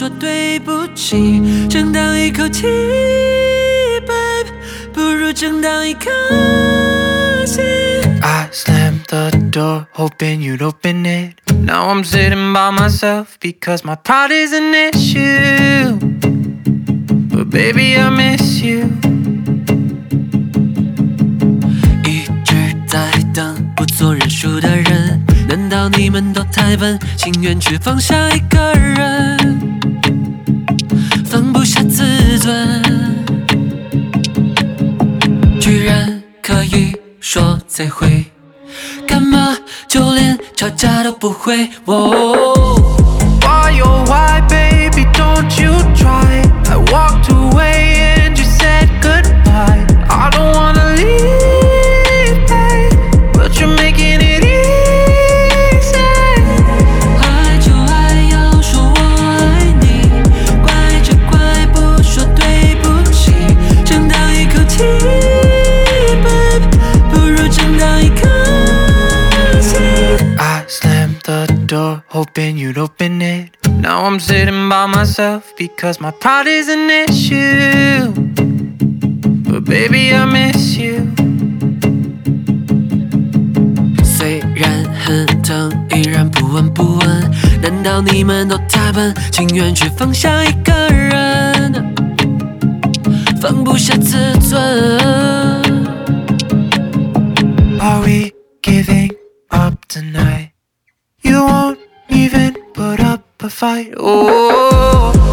说对不起，正当一口气 babe， 不如正当一颗心。 I slammed the door hoping you'd open it. Now I'm sitting by myself because my pride is an issue. But baby I miss you. 一直在等不做认输的人，难道你们都太笨，情愿去放下一个人，放不下自尊，居然可以说再会，干嘛就连吵架都不会。 Why oh why baby don't you try. I walked away and you said goodbye. I don't wanna leave babe, but you're making it easy. 爱就爱要说我爱你，怪就怪不说对不起，正当一口气 babe， 不如正当一颗心。 I slammed the door hoping you'd open it. Now I'm sitting by myself because my pride is an issue. But baby I miss you. 虽然很疼，依然不闻不问，难道你们都太笨，情愿去放下一个人，放不下自尊。 Are we giving up tonight? You won't even put up a fight. Oh